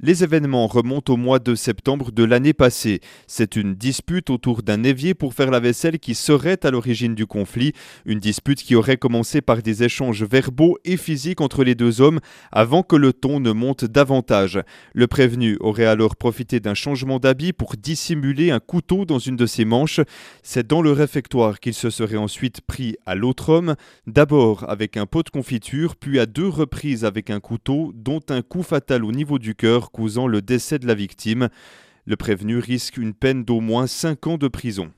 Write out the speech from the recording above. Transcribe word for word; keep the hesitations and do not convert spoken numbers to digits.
Les événements remontent au mois de septembre de l'année passée. C'est une dispute autour d'un évier pour faire la vaisselle qui serait à l'origine du conflit. Une dispute qui aurait commencé par des échanges verbaux et physiques entre les deux hommes avant que le ton ne monte davantage. Le prévenu aurait alors profité d'un changement d'habit pour dissimuler un couteau dans une de ses manches. C'est dans le réfectoire qu'il se serait ensuite pris à l'autre homme, d'abord avec un pot de confiture, puis à deux reprises avec un couteau, dont un coup fatal au niveau du cœur, causant le décès de la victime. Le prévenu risque une peine d'au moins cinq ans de prison.